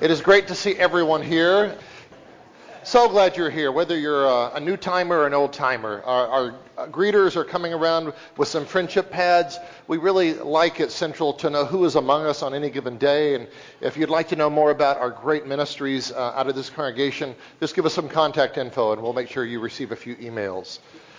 It is great to see everyone here. So glad you're here, whether you're a new timer or an old timer. Our greeters are coming around with some friendship pads. We really like at Central to know who is among us on any given day. And if you'd like to know more about our great ministries out of this congregation, just give us some contact info and we'll make sure you receive a few emails.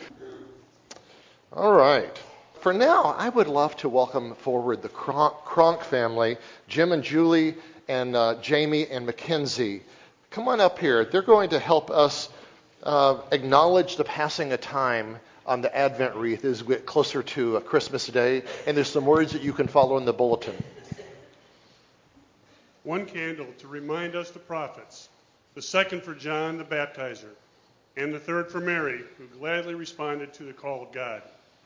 All right. For now, I would love to welcome forward the Kronk family, Jim and Julie and Jamie and Mackenzie. Come on up here. They're going to help us acknowledge the passing of time on the Advent wreath as we get closer to Christmas Day. And there's some words that you can follow in the bulletin. One candle to remind us the prophets, the second for John the Baptizer, and the third for Mary, who gladly responded to the call of God.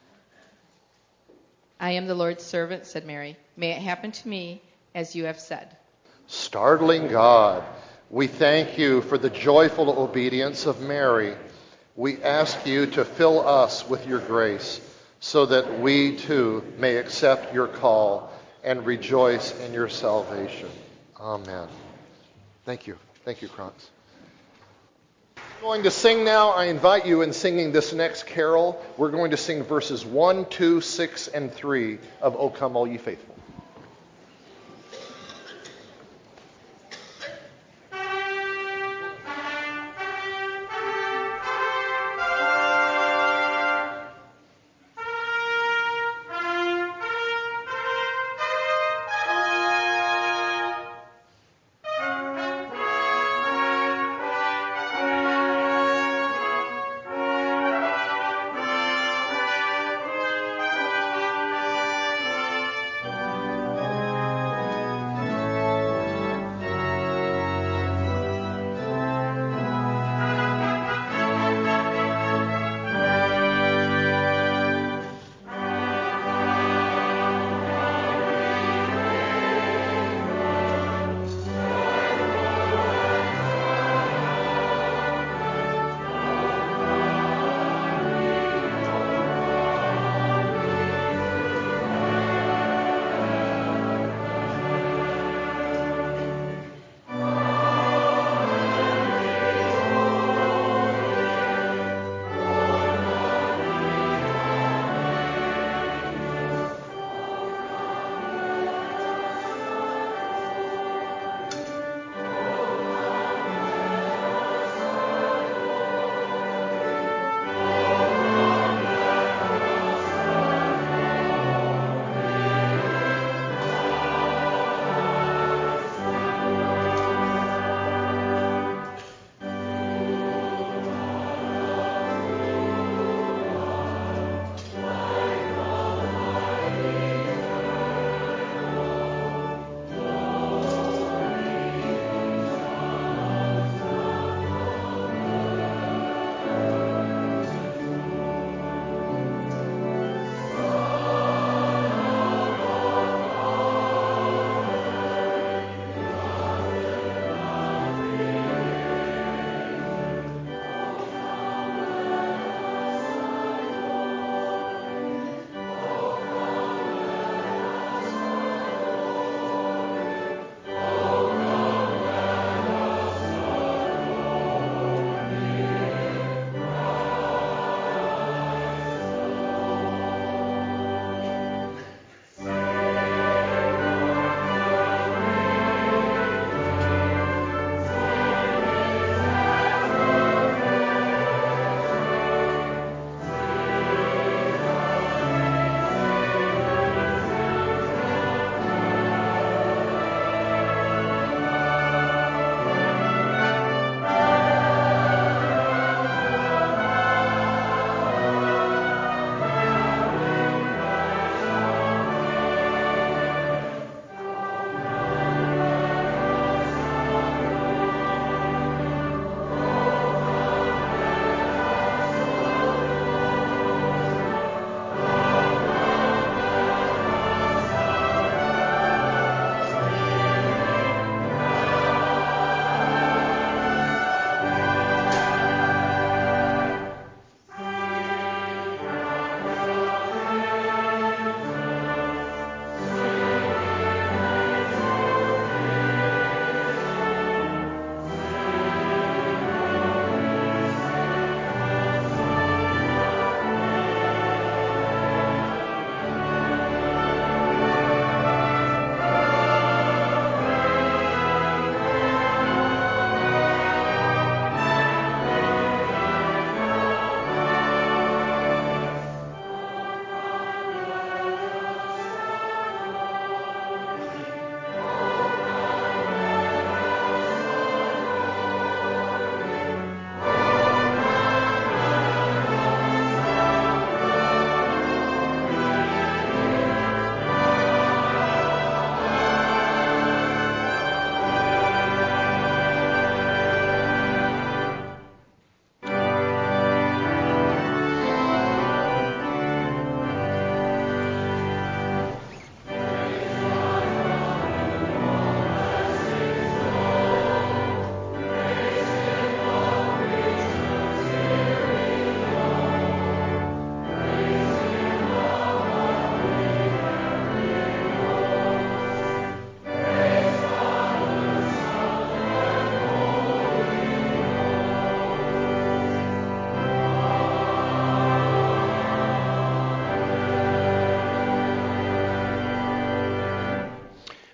I am the Lord's servant, said Mary. May it happen to me as you have said. Startling God, we thank you for the joyful obedience of Mary. We ask you to fill us with your grace so that we too may accept your call and rejoice in your salvation. Amen. Thank you. Thank you, Kronks. We're going to sing now. I invite you in singing this next carol. We're going to sing verses 1, 2, 6, and 3 of O Come All Ye Faithful.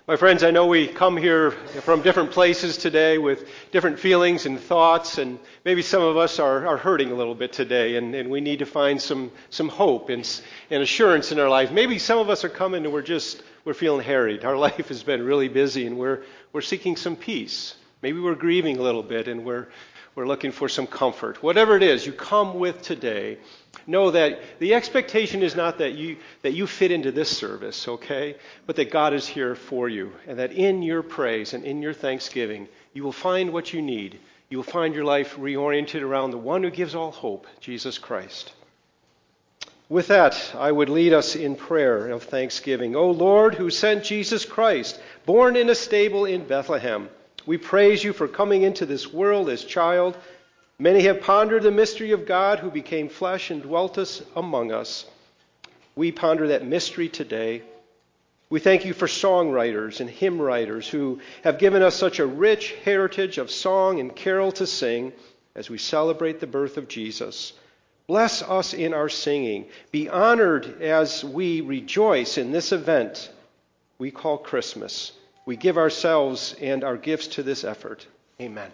My friends, I know we come here from different places today with different feelings and thoughts, and maybe some of us are hurting a little bit today, and we need to find some hope and assurance in our life. Maybe some of us are coming and we're feeling harried. Our life has been really busy, and we're seeking some peace. Maybe we're grieving a little bit, and we're looking for some comfort. Whatever it is you come with today, know that the expectation is not that you fit into this service, okay? But that God is here for you, and that in your praise and in your thanksgiving, you will find what you need. You will find your life reoriented around the one who gives all hope, Jesus Christ. With that, I would lead us in prayer of thanksgiving. O Lord, who sent Jesus Christ, born in a stable in Bethlehem, we praise you for coming into this world as child. Many have pondered the mystery of God who became flesh and dwelt among us. We ponder that mystery today. We thank you for songwriters and hymn writers who have given us such a rich heritage of song and carol to sing as we celebrate the birth of Jesus. Bless us in our singing. Be honored as we rejoice in this event we call Christmas. We give ourselves and our gifts to this effort. Amen.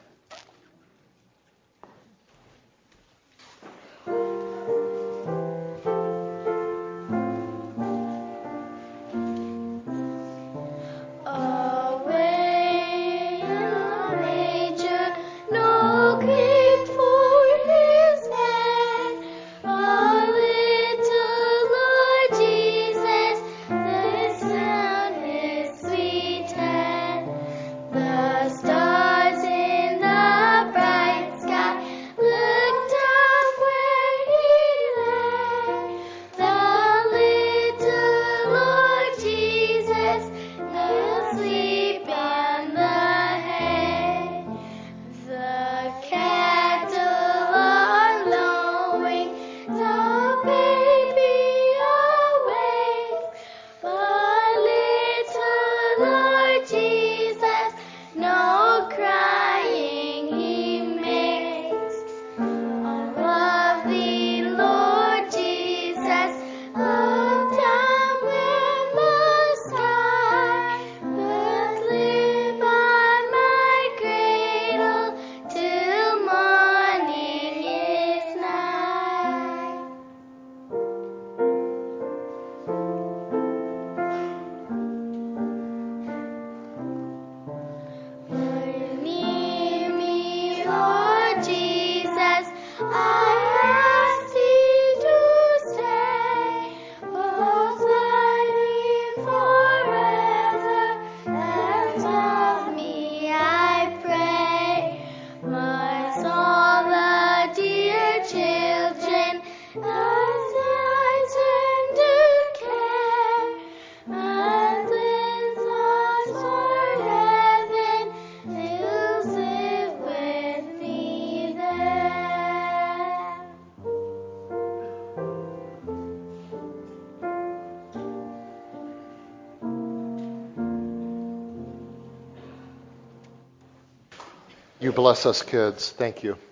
You bless us, kids. Thank you.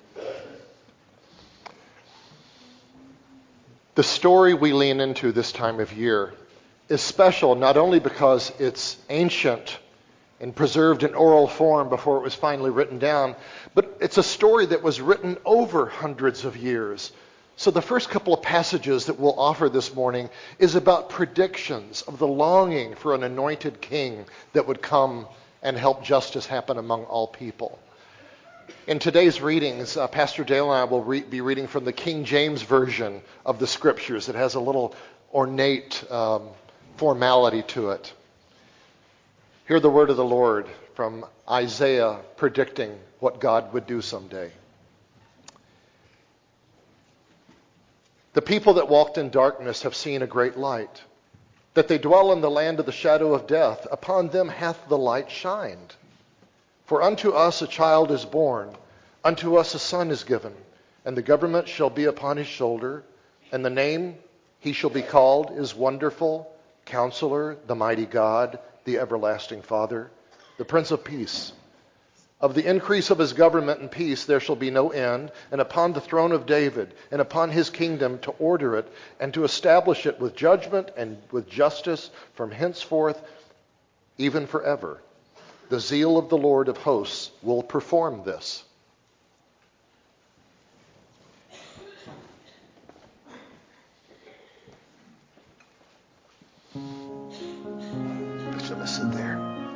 The story we lean into this time of year is special not only because it's ancient and preserved in oral form before it was finally written down, but it's a story that was written over hundreds of years. So the first couple of passages that we'll offer this morning is about predictions of the longing for an anointed king that would come and help justice happen among all people. In today's readings, Pastor Dale and I will be reading from the King James Version of the Scriptures. It has a little ornate formality to it. Hear the word of the Lord from Isaiah predicting what God would do someday. The people that walked in darkness have seen a great light. That they dwell in the land of the shadow of death, upon them hath the light shined. For unto us a child is born, unto us a son is given, and the government shall be upon his shoulder, and the name he shall be called is Wonderful, Counselor, the Mighty God, the Everlasting Father, the Prince of Peace. Of the increase of his government and peace there shall be no end, and upon the throne of David, and upon his kingdom to order it, and to establish it with judgment and with justice from henceforth, even forever. The zeal of the Lord of hosts will perform this. Just gonna sit there.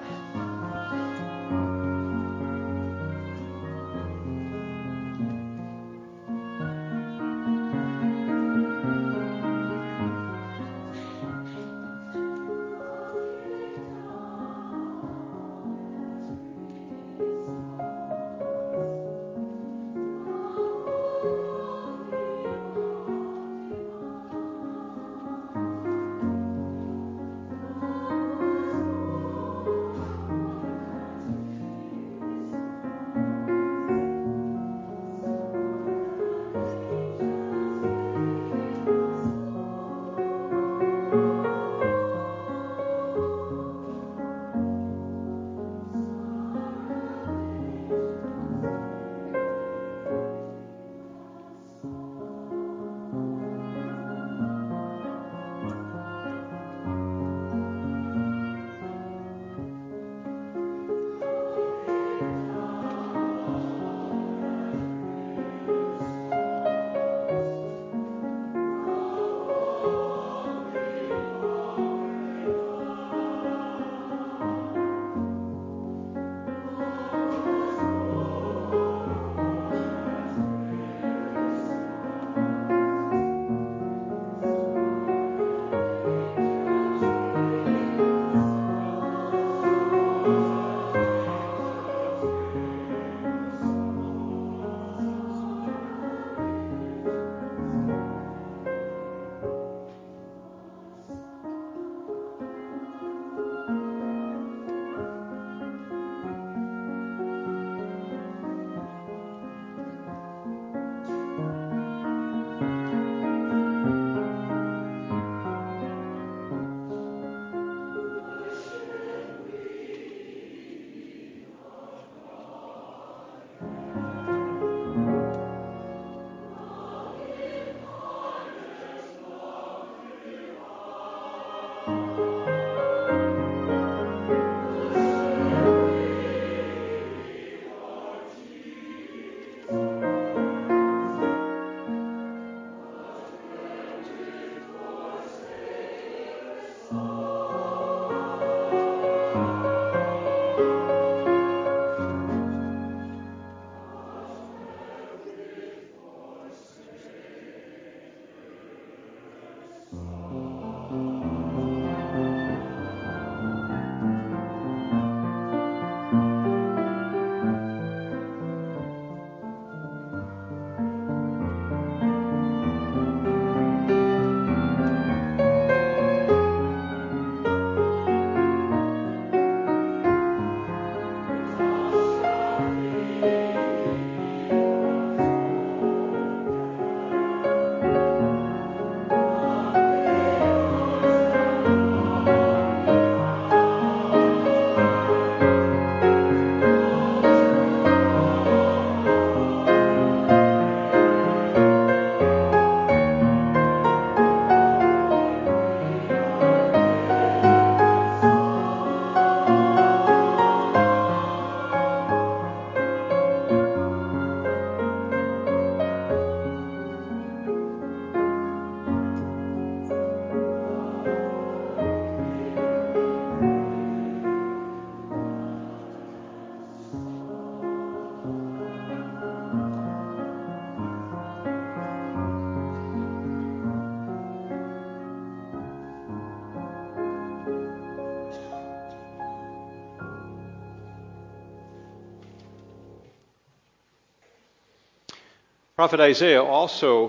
Prophet Isaiah also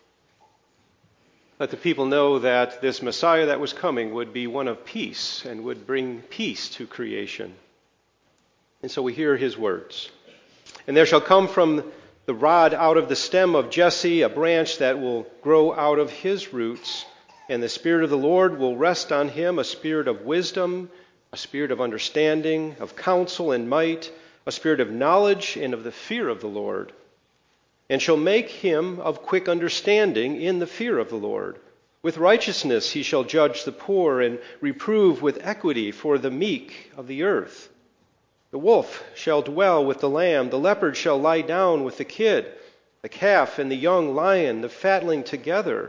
let the people know that this Messiah that was coming would be one of peace and would bring peace to creation. And so we hear his words. And there shall come from the rod out of the stem of Jesse a branch that will grow out of his roots, and the Spirit of the Lord will rest on him, a spirit of wisdom, a spirit of understanding, of counsel and might, a spirit of knowledge and of the fear of the Lord. And shall make him of quick understanding in the fear of the Lord. With righteousness he shall judge the poor and reprove with equity for the meek of the earth. The wolf shall dwell with the lamb, the leopard shall lie down with the kid, the calf and the young lion, the fatling together,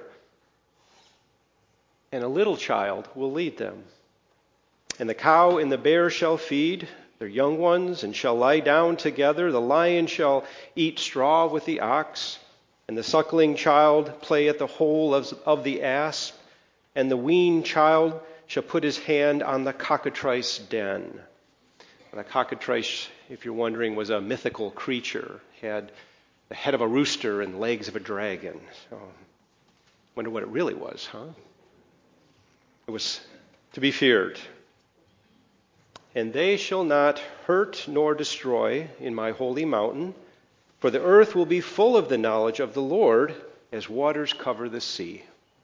and a little child will lead them. And the cow and the bear shall feed their young ones and shall lie down together. The lion shall eat straw with the ox, and the suckling child play at the hole of the asp, and the weaned child shall put his hand on the cockatrice den. The cockatrice, if you're wondering, was a mythical creature. Had the head of a rooster and legs of a dragon. So, wonder what it really was, huh? It was to be feared. And they shall not hurt nor destroy in my holy mountain, for the earth will be full of the knowledge of the Lord as waters cover the sea.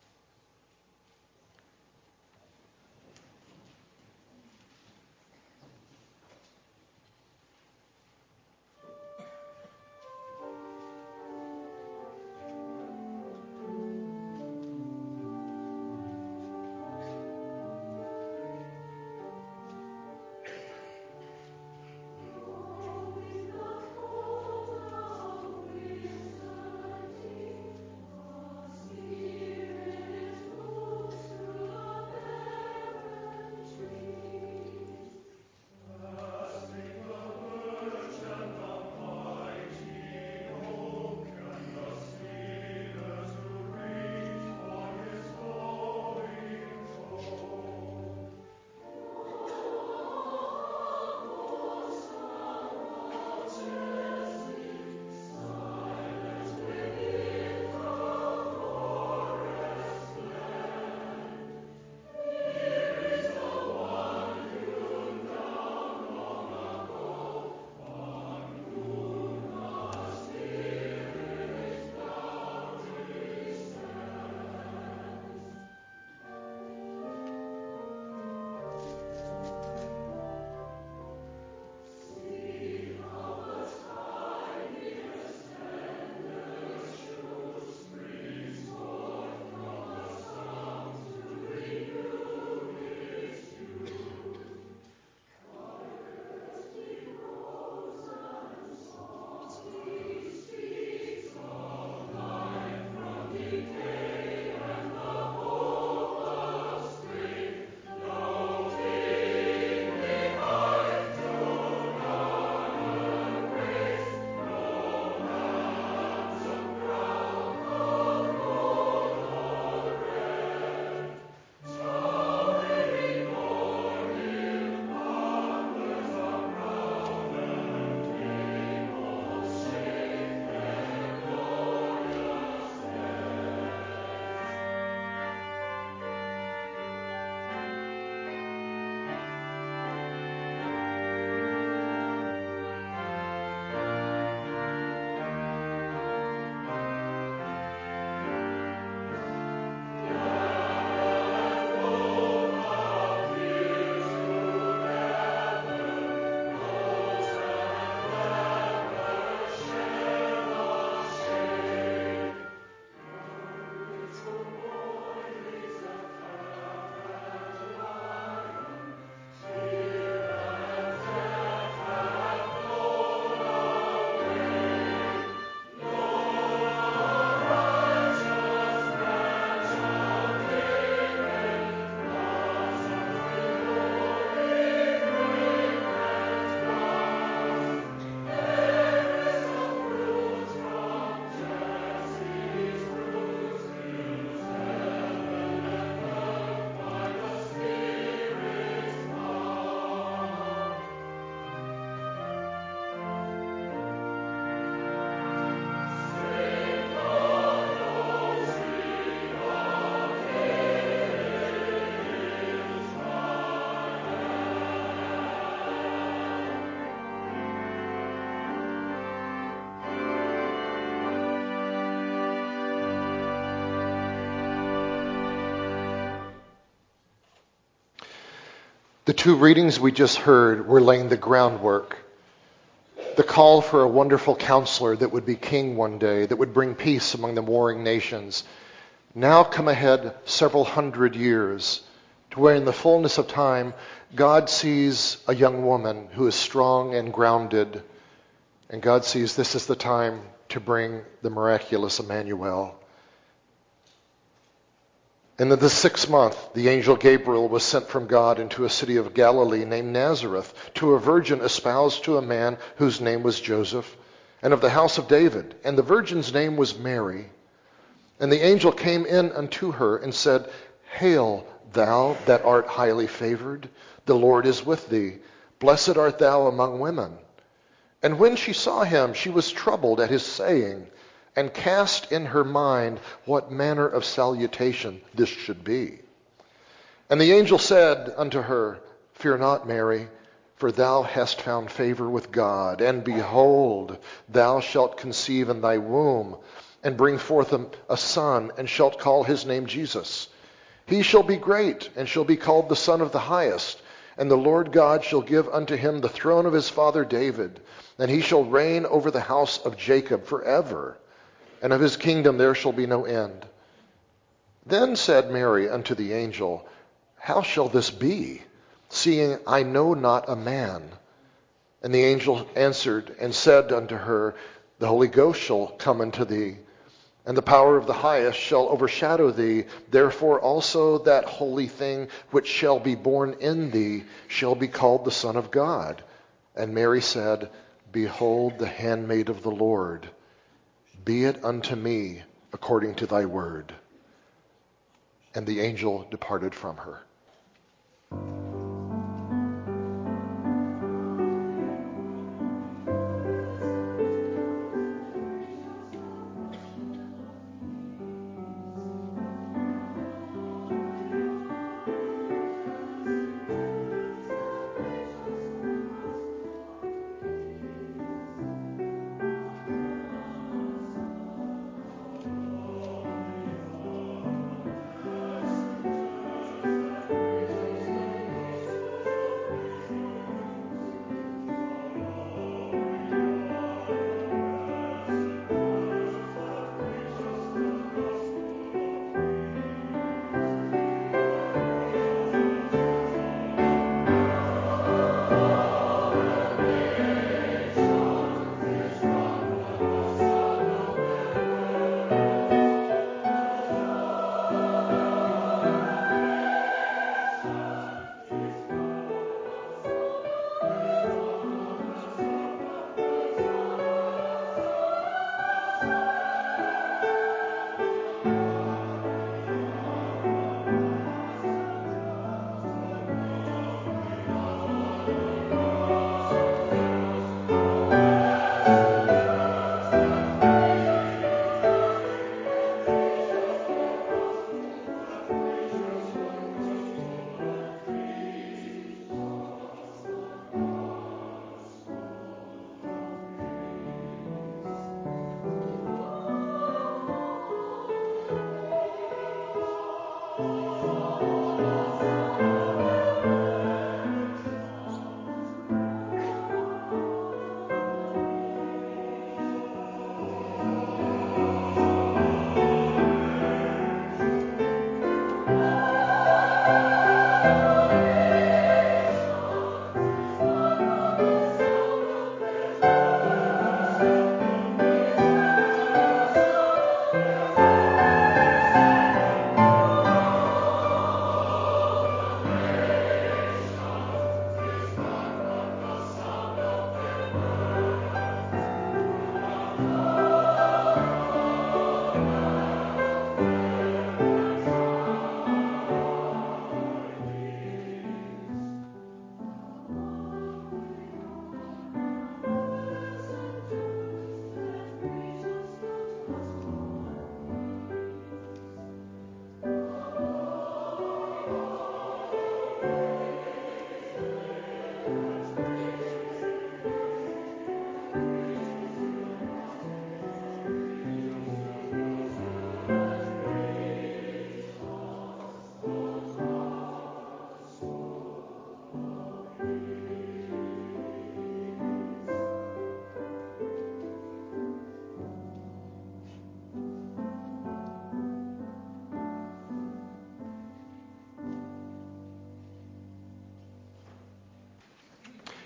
The two readings we just heard were laying the groundwork. The call for a wonderful counselor that would be king one day, that would bring peace among the warring nations. Now come ahead several hundred years to where in the fullness of time, God sees a young woman who is strong and grounded, and God sees this is the time to bring the miraculous Emmanuel. And in the 6th month, the angel Gabriel was sent from God into a city of Galilee named Nazareth to a virgin espoused to a man whose name was Joseph, and of the house of David. And the virgin's name was Mary. And the angel came in unto her and said, Hail, thou that art highly favored, the Lord is with thee. Blessed art thou among women. And when she saw him, she was troubled at his saying, and cast in her mind what manner of salutation this should be. And the angel said unto her, Fear not, Mary, for thou hast found favor with God. And behold, thou shalt conceive in thy womb, and bring forth a son, and shalt call his name Jesus. He shall be great, and shall be called the Son of the Highest. And the Lord God shall give unto him the throne of his father David, and he shall reign over the house of Jacob forever. And of his kingdom there shall be no end. Then said Mary unto the angel, How shall this be, seeing I know not a man? And the angel answered and said unto her, The Holy Ghost shall come unto thee, and the power of the highest shall overshadow thee. Therefore also that holy thing which shall be born in thee shall be called the Son of God. And Mary said, Behold the handmaid of the Lord. Be it unto me according to thy word. And the angel departed from her.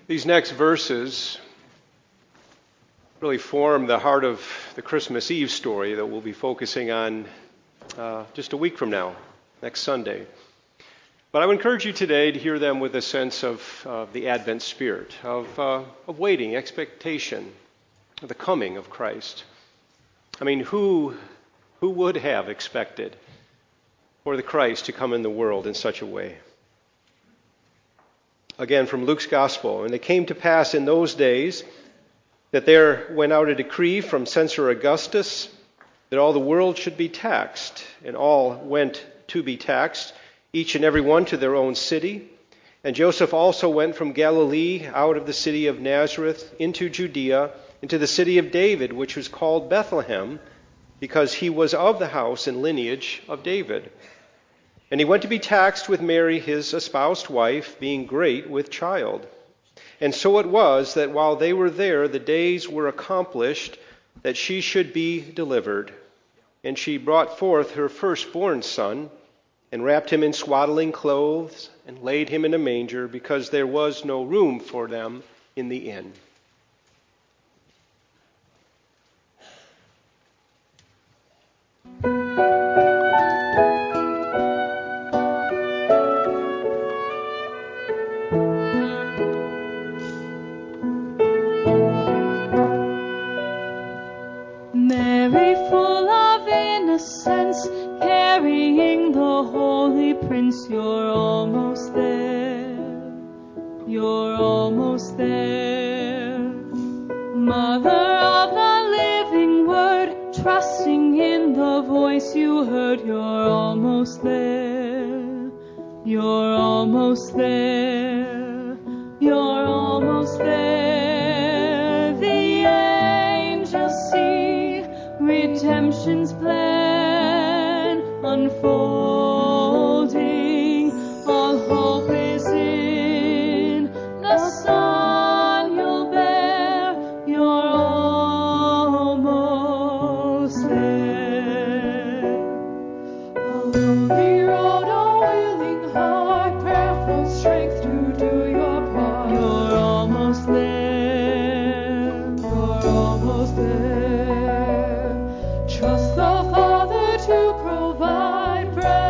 These next verses really form the heart of the Christmas Eve story that we'll be focusing on just a week from now, next Sunday. But I would encourage you today to hear them with a sense of the Advent spirit, of waiting, expectation, of the coming of Christ. I mean, who would have expected for the Christ to come in the world in such a way? Again, from Luke's Gospel, and it came to pass in those days that there went out a decree from Censor Augustus that all the world should be taxed, and all went to be taxed, each and every one to their own city. And Joseph also went from Galilee out of the city of Nazareth into Judea, into the city of David, which was called Bethlehem, because he was of the house and lineage of David. And he went to be taxed with Mary, his espoused wife, being great with child. And so it was that while they were there, the days were accomplished that she should be delivered. And she brought forth her firstborn son, and wrapped him in swaddling clothes, and laid him in a manger, because there was no room for them in the inn. Mary, full of innocence, carrying the Holy Prince, you're almost there. You're almost there. Mother of the living Word, trusting in the voice you heard, you're almost there. You're almost there. You're almost there. The angels see redemption's plan unfolding. All hope is in the Son you'll bear. You're almost there. A lonely road, a willing heart, prayerful strength to do your part. You're almost there. You're almost there. Trust the Father to provide bread.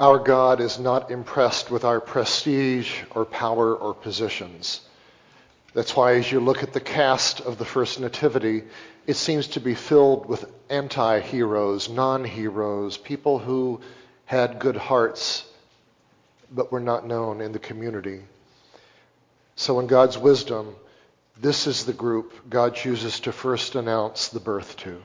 Our God is not impressed with our prestige or power or positions. That's why as you look at the cast of the first nativity, it seems to be filled with anti-heroes, non-heroes, people who had good hearts but were not known in the community. So in God's wisdom, this is the group God chooses to first announce the birth to.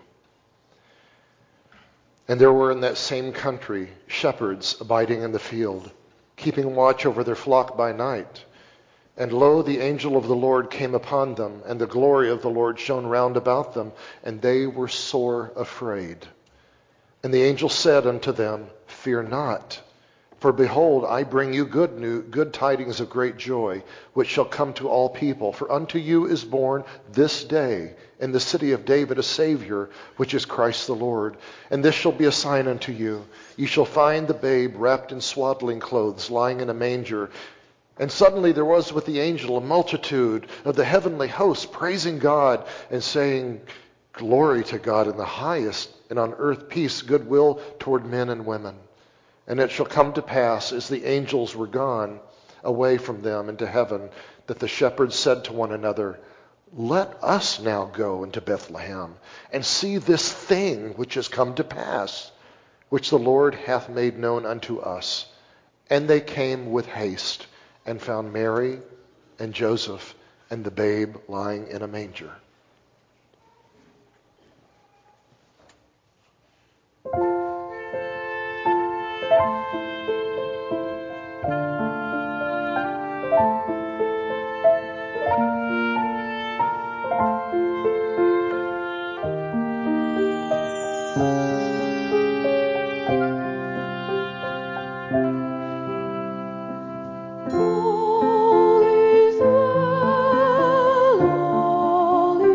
And there were in that same country shepherds abiding in the field, keeping watch over their flock by night. And lo, the angel of the Lord came upon them, and the glory of the Lord shone round about them, and they were sore afraid. And the angel said unto them, Fear not, for behold, I bring you good tidings of great joy, which shall come to all people. For unto you is born this day in the city of David a Savior, which is Christ the Lord. And this shall be a sign unto you. Ye shall find the babe wrapped in swaddling clothes, lying in a manger. And suddenly there was with the angel a multitude of the heavenly hosts, praising God and saying, Glory to God in the highest, and on earth peace, goodwill toward men and women. And it shall come to pass, as the angels were gone away from them into heaven, that the shepherds said to one another, Let us now go into Bethlehem, and see this thing which has come to pass, which the Lord hath made known unto us. And they came with haste, and found Mary and Joseph and the babe lying in a manger. All is well, all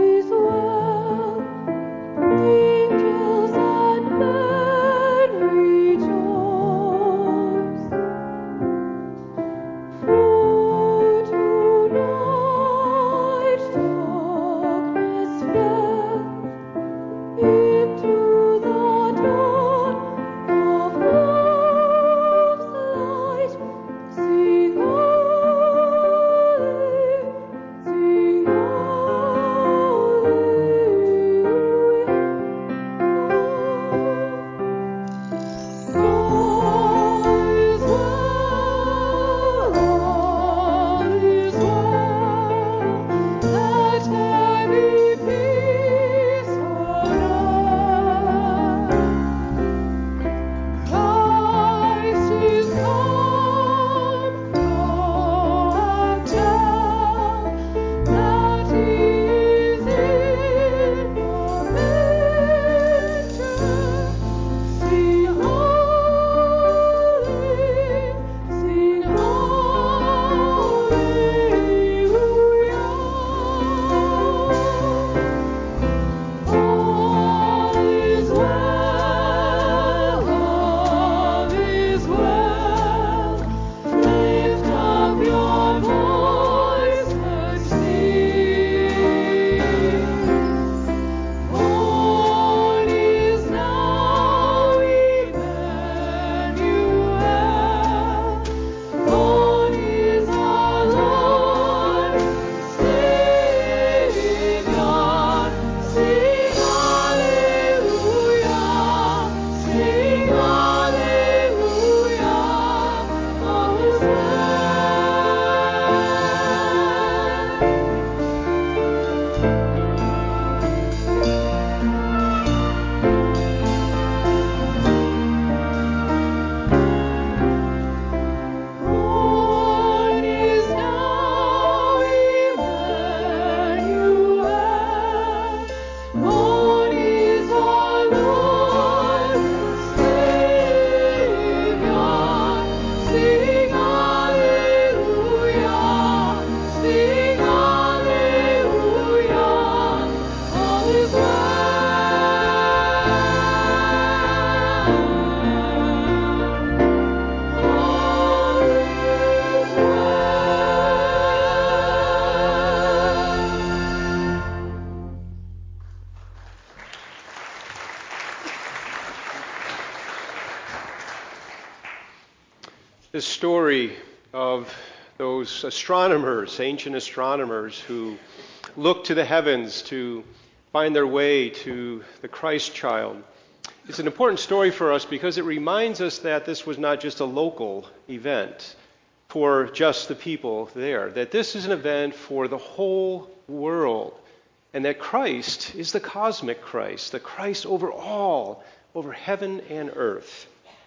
This story of those astronomers, ancient astronomers, who looked to the heavens to find their way to the Christ child. It's an important story for us because it reminds us that this was not just a local event for just the people there, that this is an event for the whole world, and that Christ is the cosmic Christ, the Christ over all, over heaven and earth.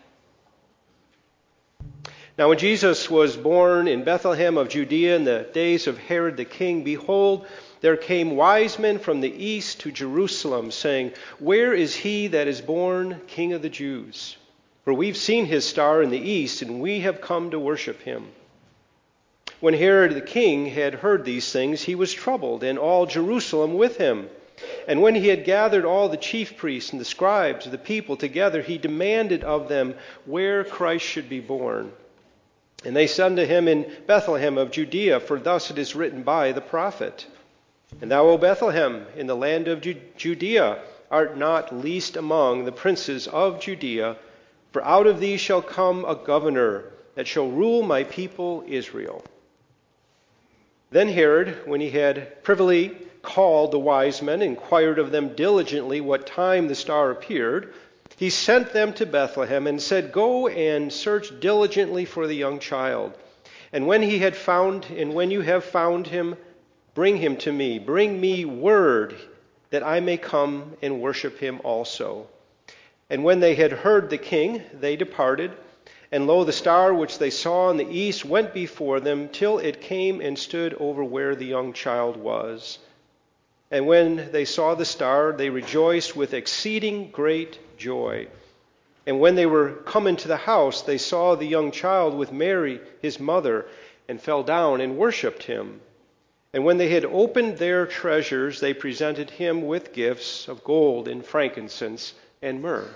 Now, when Jesus was born in Bethlehem of Judea in the days of Herod the king, behold, there came wise men from the east to Jerusalem, saying, "Where is he that is born King of the Jews? For we've seen his star in the east, and we have come to worship him." When Herod the king had heard these things, he was troubled, and all Jerusalem with him. And when he had gathered all the chief priests and the scribes of the people together, he demanded of them where Christ should be born. And they said unto him, "In Bethlehem of Judea, for thus it is written by the prophet. And thou, O Bethlehem, in the land of Judea, art not least among the princes of Judea, for out of thee shall come a governor that shall rule my people Israel." Then Herod, when he had privily called the wise men, inquired of them diligently what time the star appeared, he sent them to Bethlehem and said, "Go and search diligently for the young child. And when you have found him, bring him to me. Bring me word that I may come and worship him also." And when they had heard the king, they departed. And lo, the star which they saw in the east went before them till it came and stood over where the young child was. And when they saw the star, they rejoiced with exceeding great joy. And when they were come into the house, they saw the young child with Mary, his mother, and fell down and worshipped him. And when they had opened their treasures, they presented him with gifts of gold and frankincense and myrrh.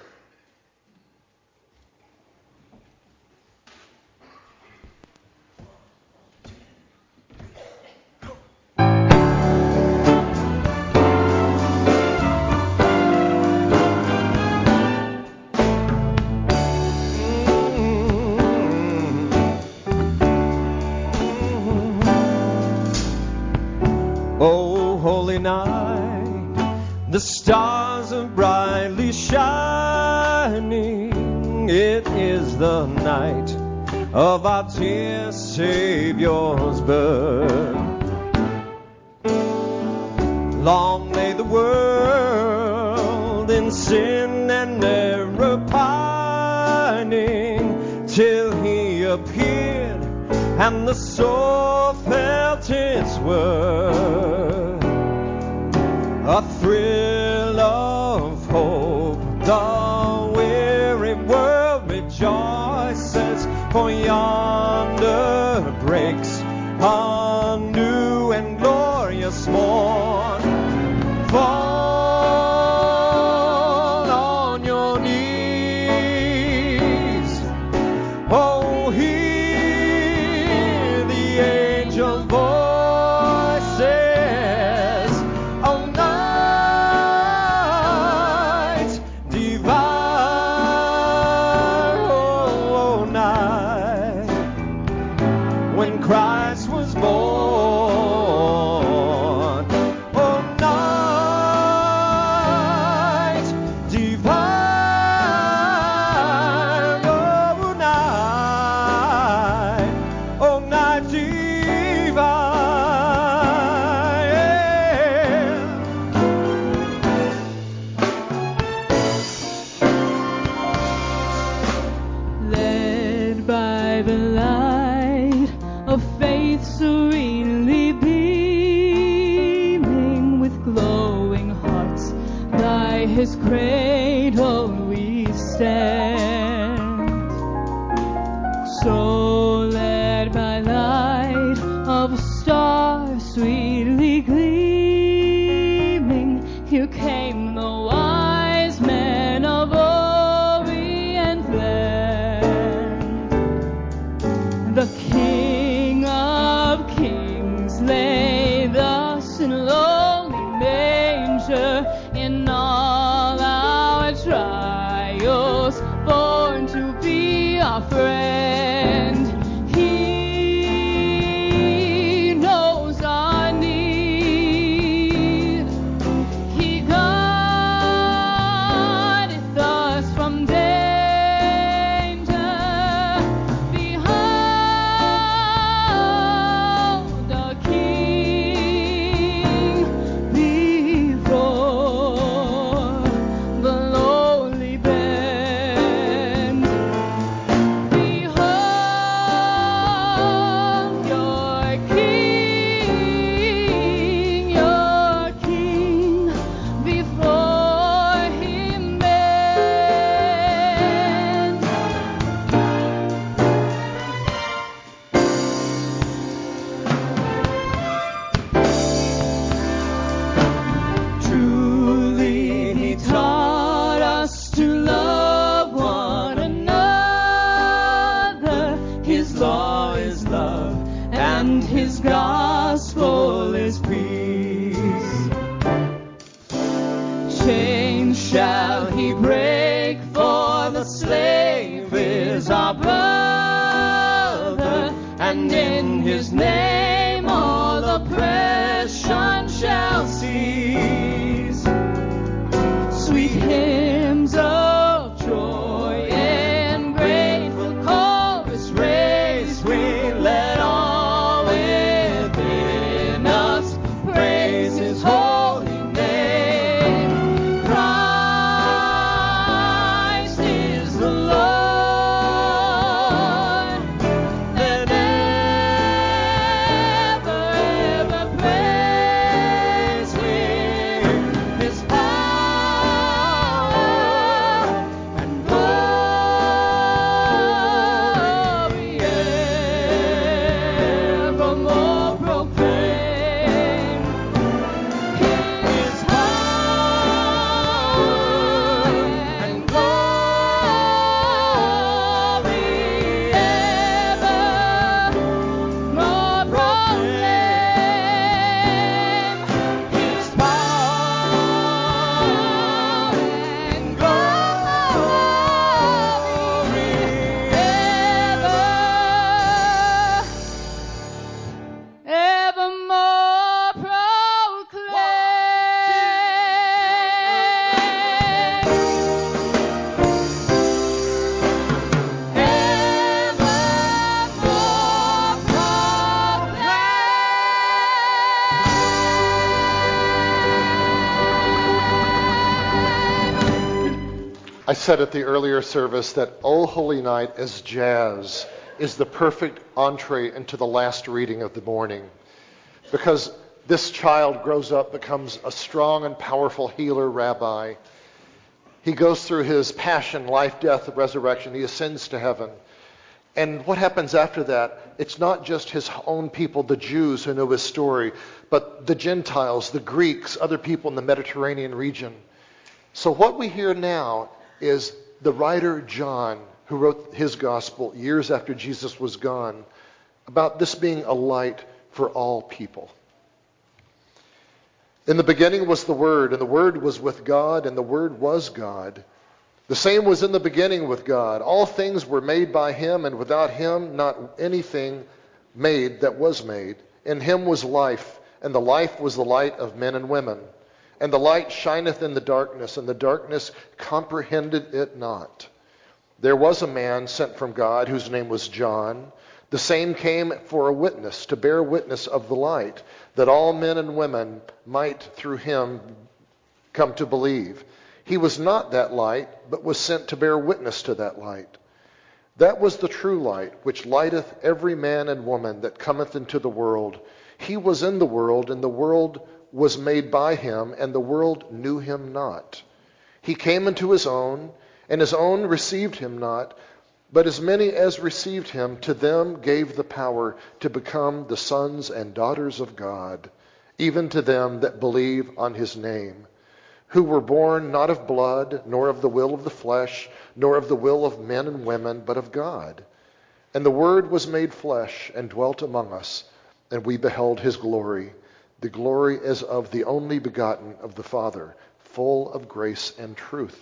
The stars are brightly shining. It is the night of our dear Savior's birth. Long lay the world in sin and error pining, till he appeared and the soul felt its worth. A thrill of hope, the weary world rejoices, for yonder breaks a new and glorious morn. Fall on your knees, oh, hear the angel voices. His cradle we stand, so led by light of a star sweetly gleaming, here came the wise men of Orient land. The King of Kings lay thus in lowly manger, in all our trials, born to be our friend. his name all oppression shall cease. Sweet hymns of joy and grateful chorus raise we, let all within us praise his holy name. Christ is the Lord. Let ever praise him. His power and glory evermore proclaim. His power and glory evermore proclaim. His power and glory evermore I said at the earlier service that O Holy Night as jazz is the perfect entree into the last reading of the morning, because this child grows up, becomes a strong and powerful healer rabbi. He goes through his passion, life, death, and resurrection. He ascends to heaven. And what happens after that? It's not just his own people, the Jews, who know his story, but the Gentiles, the Greeks, other people in the Mediterranean region. So what we hear now is the writer John, who wrote his gospel years after Jesus was gone, about this being a light for all people. In the beginning was the Word, and the Word was with God, and the Word was God. The same was in the beginning with God. All things were made by him, and without him not anything made that was made. In him was life, and the life was the light of men and women. And the light shineth in the darkness, and the darkness comprehended it not. There was a man sent from God, whose name was John. The same came for a witness, to bear witness of the light, that all men and women might through him come to believe. He was not that light, but was sent to bear witness to that light. That was the true light, which lighteth every man and woman that cometh into the world. He was in the world, and the world was made by him, and the world knew him not. He came into his own, and his own received him not. But as many as received him, to them gave the power to become the sons and daughters of God, even to them that believe on his name, who were born not of blood, nor of the will of the flesh, nor of the will of men and women, but of God. And the Word was made flesh and dwelt among us, and we beheld his glory, the glory as of the only begotten of the Father, full of grace and truth.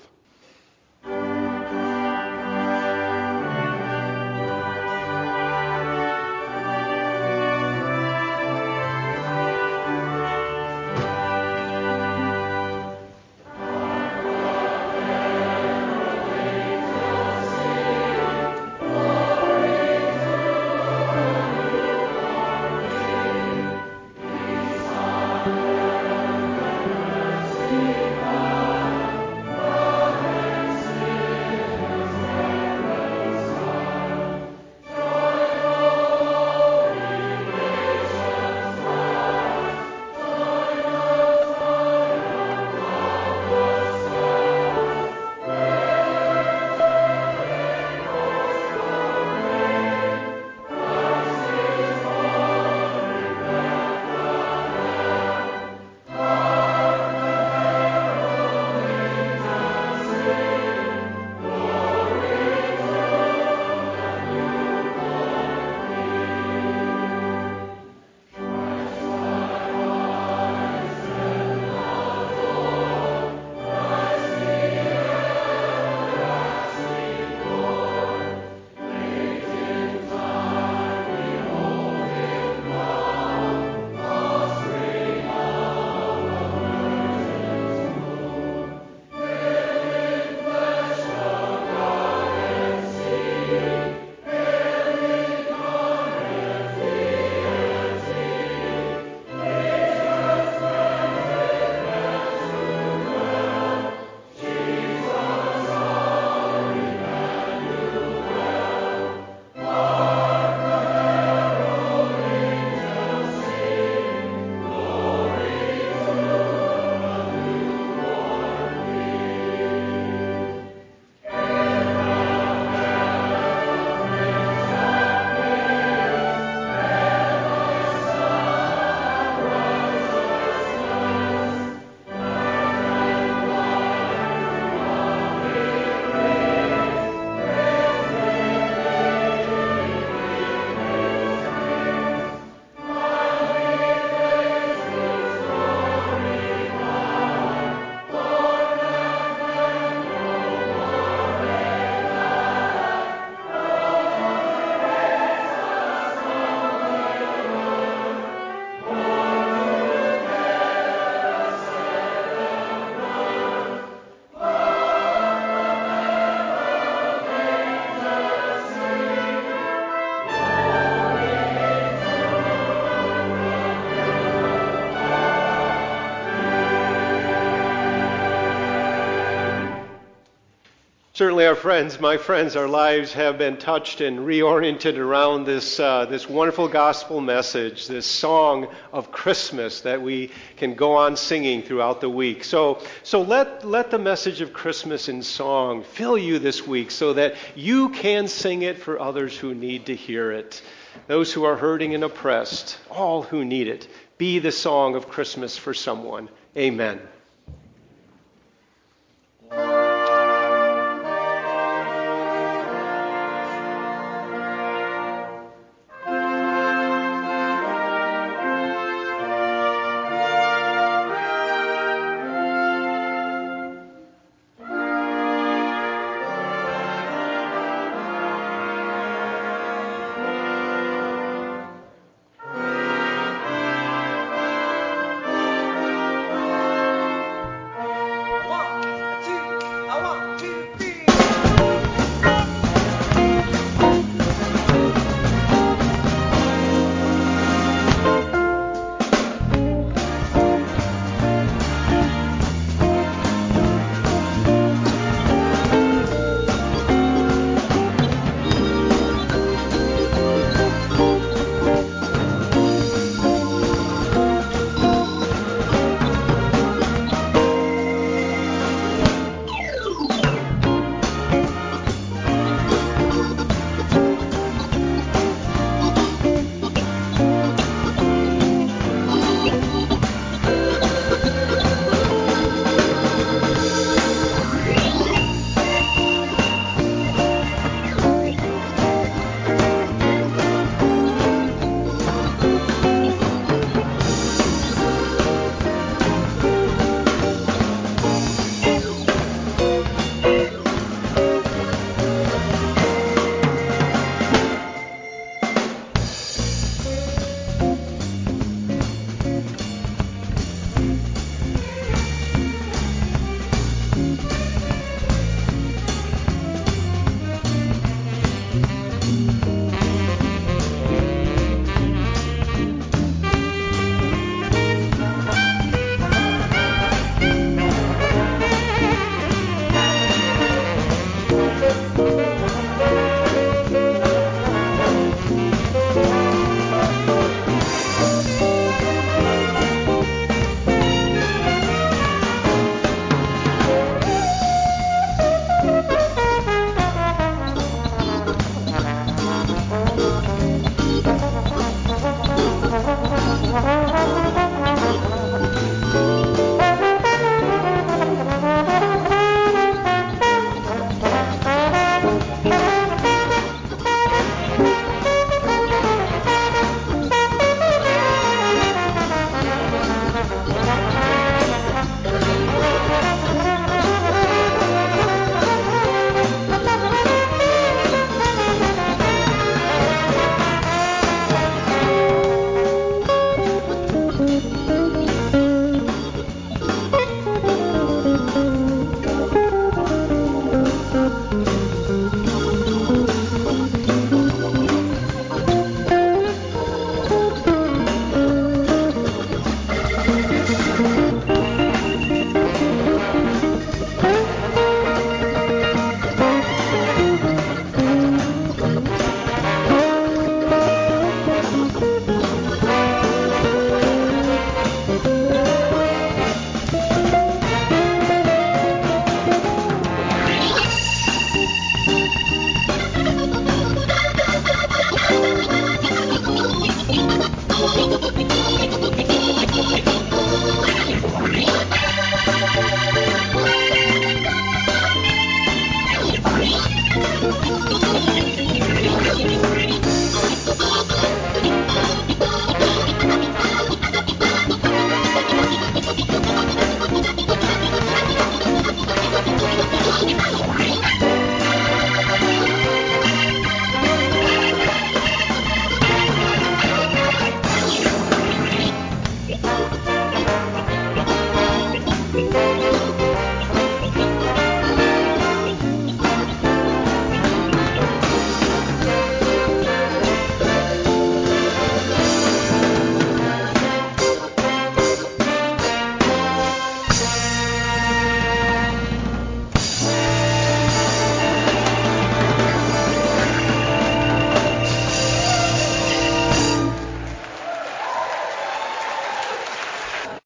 Certainly my friends, our lives have been touched and reoriented around this wonderful gospel message, this song of Christmas that we can go on singing throughout the week. So let the message of Christmas in song fill you this week so that you can sing it for others who need to hear it. Those who are hurting and oppressed, all who need it. Be the song of Christmas for someone. Amen.